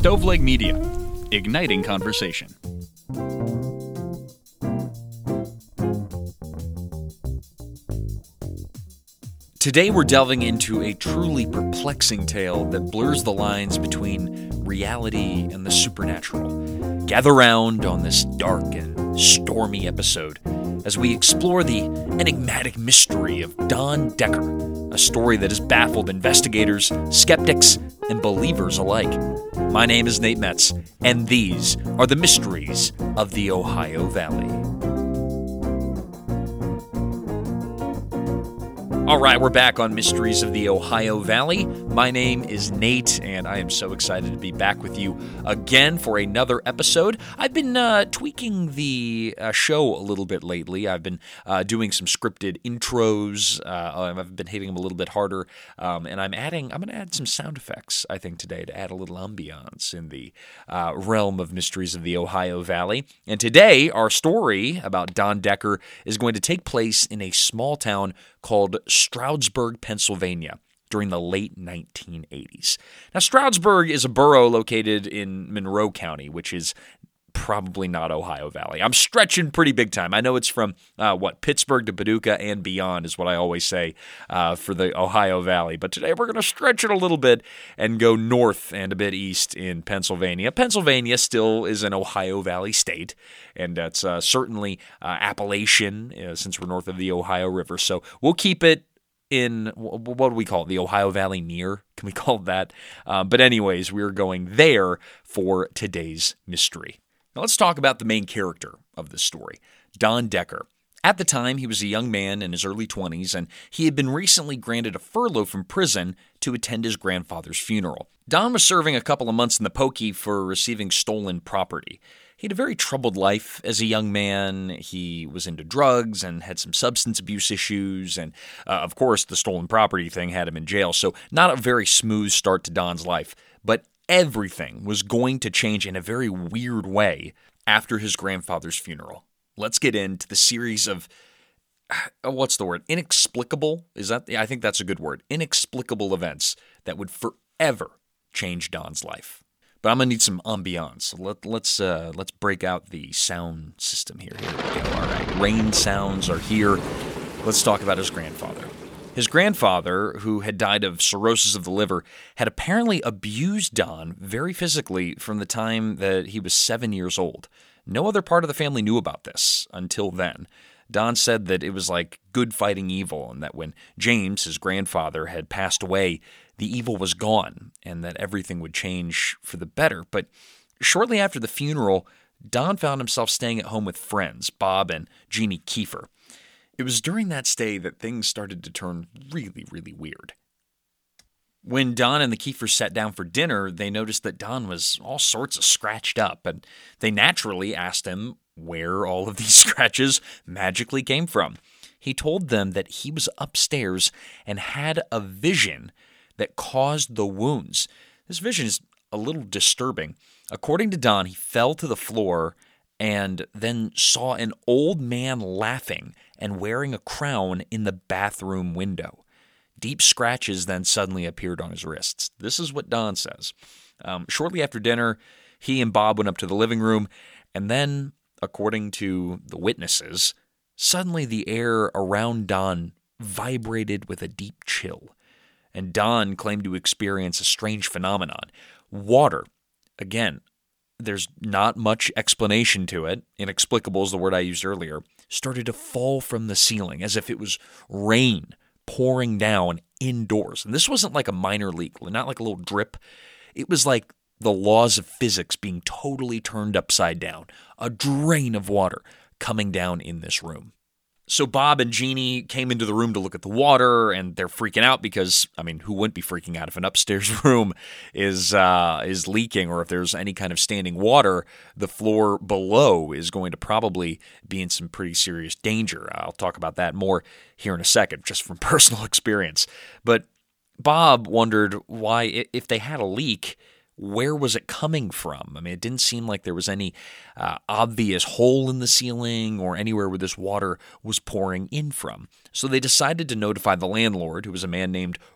Stoveleg Media, igniting conversation. Today we're delving into a truly perplexing tale that blurs the lines between reality and the supernatural. Gather round on this dark and stormy episode as we explore the enigmatic mystery of Don Decker, a story that has baffled investigators, skeptics, and believers alike. My name is Nate Metz, and these are the mysteries of the Ohio Valley. All right, we're back on Mysteries of the Ohio Valley. My name is Nate, and I am so excited to be back with you again for another episode. I've been tweaking the show a little bit lately. I've been doing some scripted intros. I've been hitting them a little bit harder, and I'm going to add some sound effects, I think, today to add a little ambiance in the realm of Mysteries of the Ohio Valley. And today, our story about Don Decker is going to take place in a small town called Stroudsburg, Pennsylvania, during the late 1980s. Now, Stroudsburg is a borough located in Monroe County, which is probably not Ohio Valley. I'm stretching pretty big time. I know it's from, Pittsburgh to Paducah and beyond is what I always say for the Ohio Valley. But today we're going to stretch it a little bit and go north and a bit east in Pennsylvania. Pennsylvania still is an Ohio Valley state, and that's certainly Appalachian since we're north of the Ohio River. So we'll keep it in, what do we call it, the Ohio Valley near? Can we call it that? But anyways, we're going there for today's mystery. Now let's talk about the main character of this story, Don Decker. At the time, he was a young man in his early 20s, and he had been recently granted a furlough from prison to attend his grandfather's funeral. Don was serving a couple of months in the pokey for receiving stolen property. He had a very troubled life as a young man. He was into drugs and had some substance abuse issues, and of course, the stolen property thing had him in jail, so not a very smooth start to Don's life. But everything was going to change in a very weird way after his grandfather's funeral. Let's get into the series of, what's the word? Inexplicable? I think that's a good word. Inexplicable events that would forever change Don's life. But I'm going to need some ambiance. So let's break out the sound system here. Here we go. All right. Rain sounds are here. Let's talk about his grandfather. His grandfather, who had died of cirrhosis of the liver, had apparently abused Don very physically from the time that he was 7 years old. No other part of the family knew about this until then. Don said that it was like good fighting evil, and that when James, his grandfather, had passed away, the evil was gone, and that everything would change for the better. But shortly after the funeral, Don found himself staying at home with friends, Bob and Jeannie Kiefer. It was during that stay that things started to turn really, really weird. When Don and the Kiefers sat down for dinner, they noticed that Don was all sorts of scratched up, and they naturally asked him where all of these scratches magically came from. He told them that he was upstairs and had a vision that caused the wounds. This vision is a little disturbing. According to Don, he fell to the floor and then saw an old man laughing and wearing a crown in the bathroom window. Deep scratches then suddenly appeared on his wrists. This is what Don says. Shortly after dinner, he and Bob went up to the living room, and then, according to the witnesses, suddenly the air around Don vibrated with a deep chill. And Don claimed to experience a strange phenomenon. Water, again, there's not much explanation to it. Inexplicable is the word I used earlier. Started to fall from the ceiling as if it was rain pouring down indoors. And this wasn't like a minor leak, not like a little drip. It was like the laws of physics being totally turned upside down. A drain of water coming down in this room. So Bob and Jeannie came into the room to look at the water, and they're freaking out because, who wouldn't be freaking out if an upstairs room is leaking, or if there's any kind of standing water, the floor below is going to probably be in some pretty serious danger. I'll talk about that more here in a second, just from personal experience. But Bob wondered why, if they had a leak, where was it coming from? It didn't seem like there was any obvious hole in the ceiling or anywhere where this water was pouring in from. So they decided to notify the landlord, who was a man named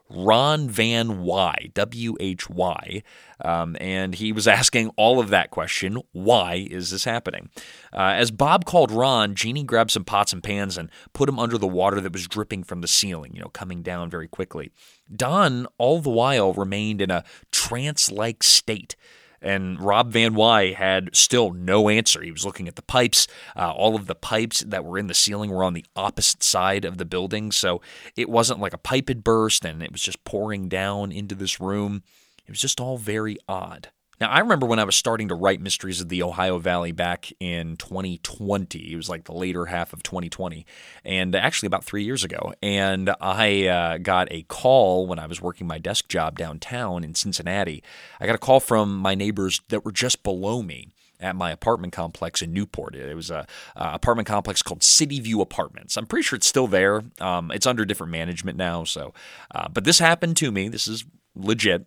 Ron Van Why, W-H-Y, and he was asking all of that question, why is this happening? As Bob called Ron, Jeannie grabbed some pots and pans and put them under the water that was dripping from the ceiling, coming down very quickly. Don, all the while, remained in a trance-like state. And Rob Van Why had still no answer. He was looking at the pipes. All of the pipes that were in the ceiling were on the opposite side of the building, so it wasn't like a pipe had burst and it was just pouring down into this room. It was just all very odd. Now, I remember when I was starting to write Mysteries of the Ohio Valley back in 2020. It was like the later half of 2020, and actually about 3 years ago. And I got a call when I was working my desk job downtown in Cincinnati. I got a call from my neighbors that were just below me at my apartment complex in Newport. It was a apartment complex called City View Apartments. I'm pretty sure it's still there. It's under different management now. So, but this happened to me. This is legit.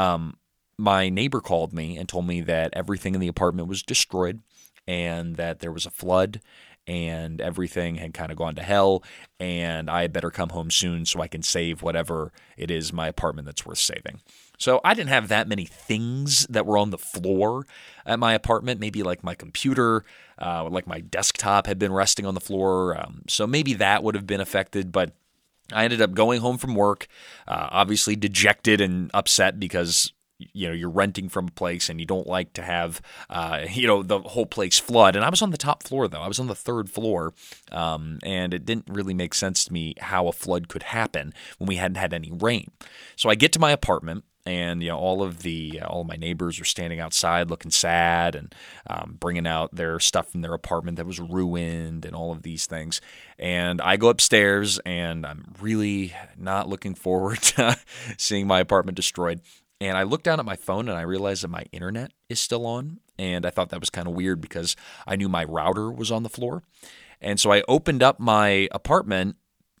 My neighbor called me and told me that everything in the apartment was destroyed and that there was a flood and everything had kind of gone to hell and I had better come home soon so I can save whatever it is in my apartment that's worth saving. So I didn't have that many things that were on the floor at my apartment. Maybe like my computer, like my desktop had been resting on the floor. So maybe that would have been affected, but I ended up going home from work, obviously dejected and upset because you're renting from a place and you don't like to have, the whole place flood. And I was on the top floor, though. I was on the third floor, and it didn't really make sense to me how a flood could happen when we hadn't had any rain. So I get to my apartment, and all of my neighbors are standing outside looking sad and bringing out their stuff from their apartment that was ruined and all of these things. And I go upstairs, and I'm really not looking forward to seeing my apartment destroyed. And I looked down at my phone and I realized that my internet is still on. And I thought that was kind of weird because I knew my router was on the floor. And so I opened up my apartment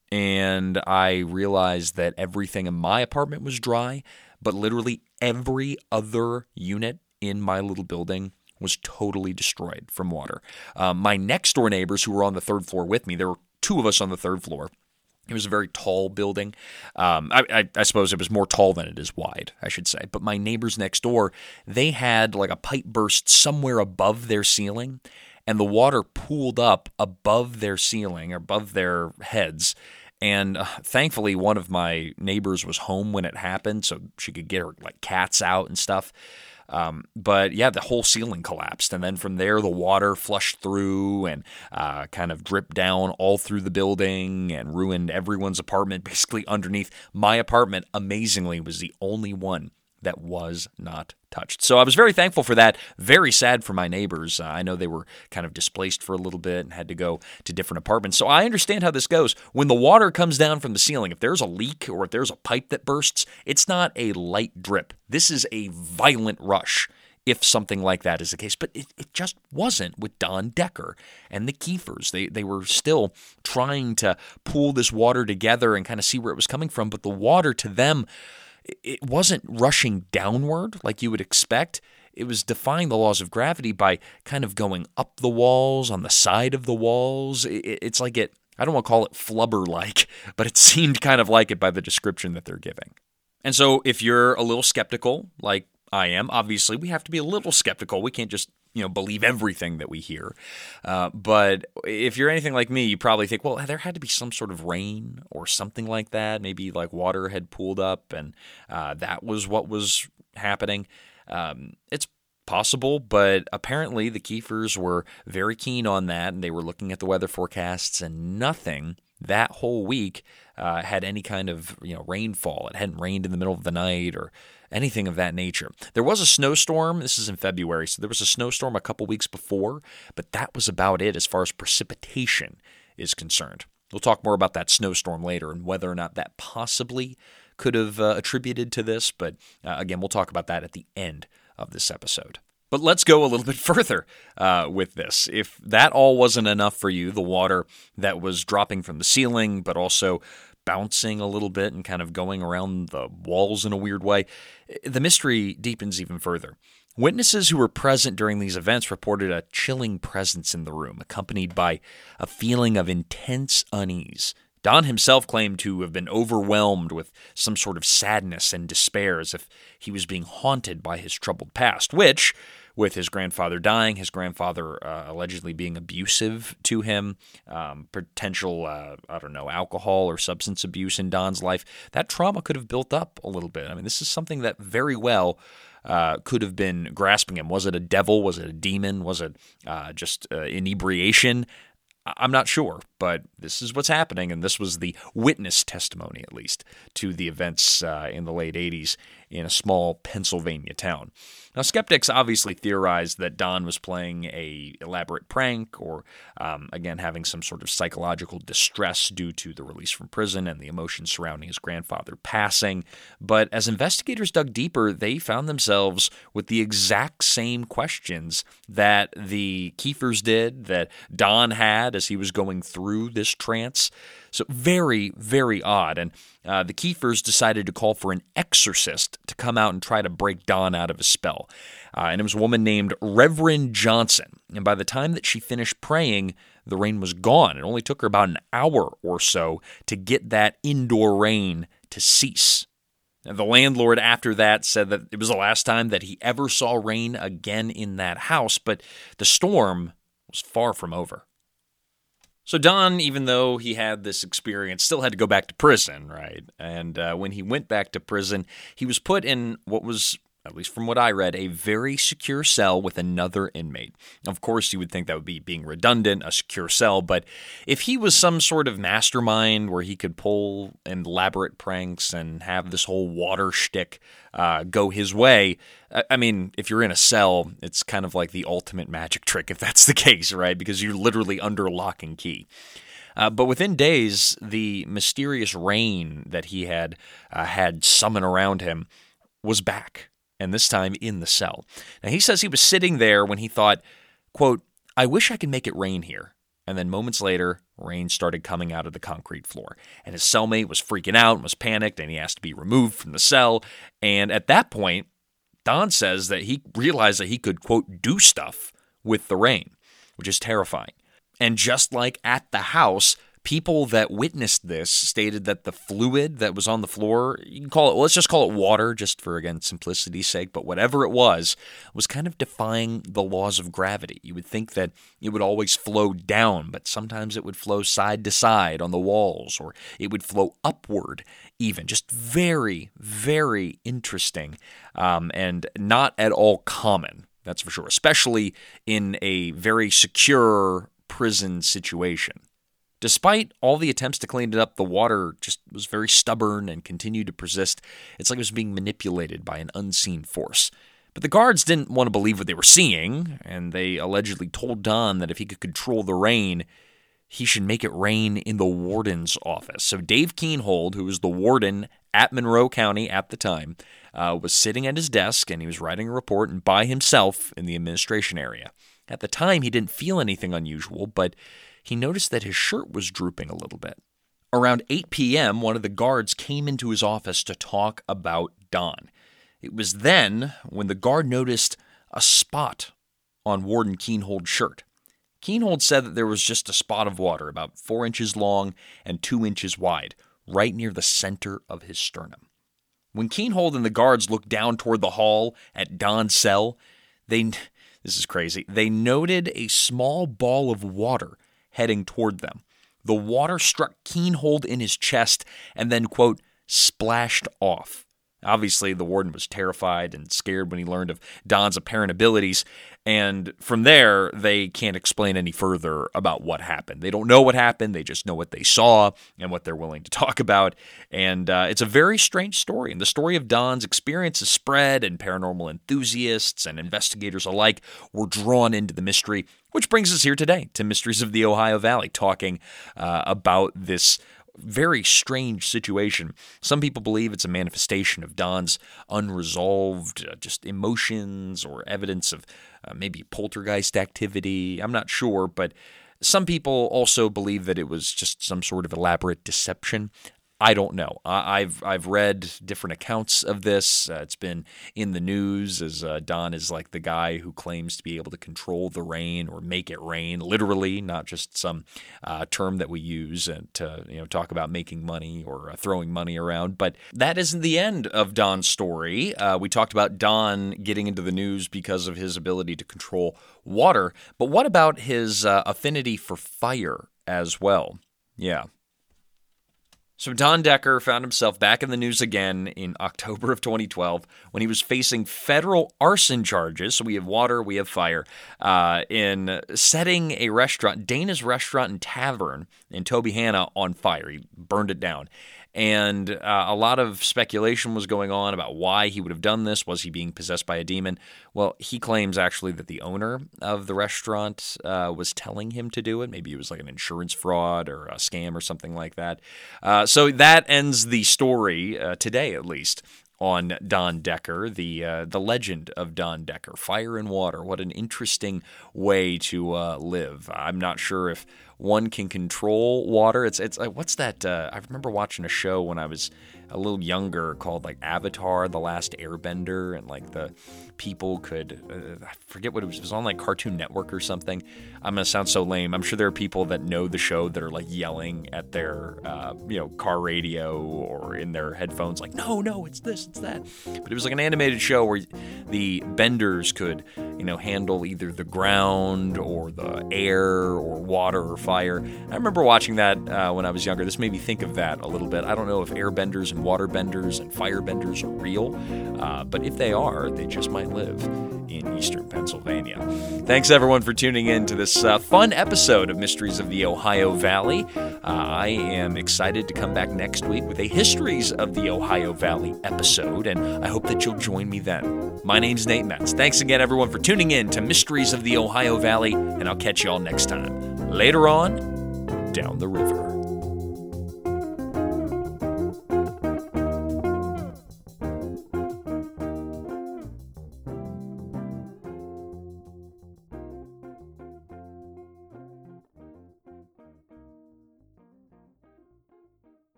and I realized that everything in my apartment was dry, but literally every other unit in my little building was totally destroyed from water. My next door neighbors who were on the third floor with me, there were two of us on the third floor. It was a very tall building. I suppose it was more tall than it is wide, I should say. But my neighbors next door, they had like a pipe burst somewhere above their ceiling, and the water pooled up above their ceiling, or above their heads. And thankfully, one of my neighbors was home when it happened, so she could get her cats out and stuff. But yeah, the whole ceiling collapsed. And then from there, the water flushed through and kind of dripped down all through the building and ruined everyone's apartment basically underneath. My apartment, amazingly, was the only one that was not touched. So I was very thankful for that. Very sad for my neighbors. I know they were kind of displaced for a little bit and had to go to different apartments. So I understand how this goes. When the water comes down from the ceiling, if there's a leak or if there's a pipe that bursts, it's not a light drip. This is a violent rush if something like that is the case. But it just wasn't with Don Decker and the Kiefers. They were still trying to pull this water together and kind of see where it was coming from. But the water to them, it wasn't rushing downward like you would expect. It was defying the laws of gravity by kind of going up the walls, on the side of the walls. It's like I don't want to call it flubber-like, but it seemed kind of like it by the description that they're giving. And so if you're a little skeptical, like I am, obviously we have to be a little skeptical. We can't just believe everything that we hear. But if you're anything like me, you probably think, well, there had to be some sort of rain or something like that. Maybe water had pooled up and that was what was happening. It's possible, but apparently the Kiefers were very keen on that, and they were looking at the weather forecasts, and nothing that whole week had any kind of rainfall. It hadn't rained in the middle of the night or anything of that nature. There was a snowstorm. This is in February, so there was a snowstorm a couple weeks before, but that was about it as far as precipitation is concerned. We'll talk more about that snowstorm later and whether or not that possibly could have attributed to this, but again, we'll talk about that at the end of this episode. But let's go a little bit further with this. If that all wasn't enough for you, the water that was dropping from the ceiling, but also bouncing a little bit and kind of going around the walls in a weird way, the mystery deepens even further. Witnesses who were present during these events reported a chilling presence in the room, accompanied by a feeling of intense unease. Don himself claimed to have been overwhelmed with some sort of sadness and despair, as if he was being haunted by his troubled past, which, with his grandfather dying, his grandfather allegedly being abusive to him, potential, alcohol or substance abuse in Don's life, that trauma could have built up a little bit. I mean, this is something that very well could have been grasping him. Was it a devil? Was it a demon? Was it just inebriation? I'm not sure, but this is what's happening, and this was the witness testimony, at least, to the events in the late 80s in a small Pennsylvania town. Now, skeptics obviously theorized that Don was playing a elaborate prank or, again, having some sort of psychological distress due to the release from prison and the emotions surrounding his grandfather passing. But as investigators dug deeper, they found themselves with the exact same questions that the Kiefers did, that Don had as he was going through this trance. So very, very odd. And the Kiefers decided to call for an exorcist to come out and try to break Don out of his spell. And it was a woman named Reverend Johnson. And by the time that she finished praying, the rain was gone. It only took her about an hour or so to get that indoor rain to cease. And the landlord after that said that it was the last time that he ever saw rain again in that house, but the storm was far from over. So Don, even though he had this experience, still had to go back to prison, right? And when he went back to prison, he was put in what was, at least from what I read, a very secure cell with another inmate. Of course, you would think that would be being redundant, a secure cell, but if he was some sort of mastermind where he could pull elaborate pranks and have this whole water shtick go his way, I mean, if you're in a cell, it's kind of like the ultimate magic trick if that's the case, right? Because you're literally under lock and key. But within days, the mysterious rain that he had summon around him was back, and this time in the cell. Now, he says he was sitting there when he thought, quote, "I wish I could make it rain here." And then moments later, rain started coming out of the concrete floor. And his cellmate was freaking out and was panicked, and he asked to be removed from the cell. And at that point, Don says that he realized that he could, quote, do stuff with the rain, which is terrifying. And just like at the house, people that witnessed this stated that the fluid that was on the floor, you can call it, let's just call it water, just for, again, simplicity's sake, but whatever it was kind of defying the laws of gravity. You would think that it would always flow down, but sometimes it would flow side to side on the walls, or it would flow upward even. Just very, very interesting, and not at all common, that's for sure, especially in a very secure prison situation. Despite all the attempts to clean it up, the water just was very stubborn and continued to persist. It's like it was being manipulated by an unseen force. But the guards didn't want to believe what they were seeing, and they allegedly told Don that if he could control the rain, he should make it rain in the warden's office. So Dave Keenhold, who was the warden at Monroe County at the time, was sitting at his desk, and he was writing a report and by himself in the administration area. At the time, he didn't feel anything unusual, but he noticed that his shirt was drooping a little bit. Around 8 p.m., one of the guards came into his office to talk about Don. It was then when the guard noticed a spot on Warden Keenhold's shirt. Keenhold said that there was just a spot of water about 4 inches long and 2 inches wide, right near the center of his sternum. When Keenhold and the guards looked down toward the hall at Don's cell, this is crazy, they noted a small ball of water heading toward them. The water struck Keenhold in his chest and then, quote, splashed off. Obviously, the warden was terrified and scared when he learned of Don's apparent abilities, and from there, they can't explain any further about what happened. They don't know what happened, they just know what they saw and what they're willing to talk about, and it's a very strange story, and the story of Don's experience has spread, and paranormal enthusiasts and investigators alike were drawn into the mystery, which brings us here today to Mysteries of the Ohio Valley, talking about this very strange situation. Some people believe it's a manifestation of Don's unresolved just emotions or evidence of maybe poltergeist activity. I'm not sure, but some people also believe that it was just some sort of elaborate deception. I don't know. I've read different accounts of this. It's been in the news as Don is like the guy who claims to be able to control the rain or make it rain, literally, not just some term that we use and to talk about making money or throwing money around. But that isn't the end of Don's story. We talked about Don getting into the news because of his ability to control water. But what about his affinity for fire as well? Yeah. So Don Decker found himself back in the news again in October of 2012 when he was facing federal arson charges. So we have water, we have fire, in setting a restaurant, Dana's Restaurant and Tavern in Tobyhanna, on fire. He burned it down. And a lot of speculation was going on about why he would have done this. Was he being possessed by a demon? Well, he claims actually that the owner of the restaurant was telling him to do it. Maybe it was like an insurance fraud or a scam or something like that. So that ends the story, today at least, on Don Decker, the legend of Don Decker. Fire and water. What an interesting way to live. I'm not sure if one can control water. It's what's that? I remember watching a show when I was a little younger called like Avatar: The Last Airbender, and like the people could I forget what it was. It was on like Cartoon Network or something. I'm gonna sound so lame. I'm sure there are people that know the show that are like yelling at their car radio or in their headphones like, no, it's this, it's that. But it was like an animated show where the benders could handle either the ground or the air or water or fire. I remember watching that when I was younger. This made me think of that a little bit. I don't know if airbenders and waterbenders and firebenders are real, but if they are, they just might live in eastern Pennsylvania. Thanks everyone for tuning in to this fun episode of Mysteries of the Ohio Valley. I am excited to come back next week with a Histories of the Ohio Valley episode, and I hope that you'll join me then. My name's Nate Metz. Thanks again everyone for tuning in to Mysteries of the Ohio Valley, and I'll catch you all next time. Later on, down the river.